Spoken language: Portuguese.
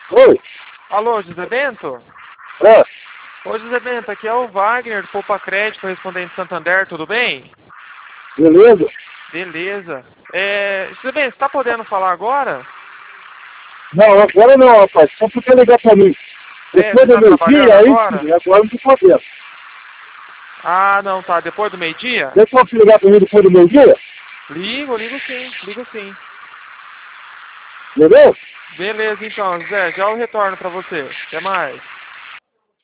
Oi. Alô, José Bento? É. Ô, José Bento, aqui é o Wagner do Poupa Crédito, correspondente de Santander, tudo bem? Beleza? Beleza. José Bento, você tá podendo falar agora? Não, agora não, rapaz. Só porque ligar pra mim. Você Depois do tá trabalhando meio-dia, aí agora? sim, agora não tô podendo. Ah, não, tá. Depois do meio-dia? Você pode ligar pra mim depois do meio-dia? Ligo sim, ligo sim. Entendeu? Beleza, então, José, já eu retorno pra você. Até mais.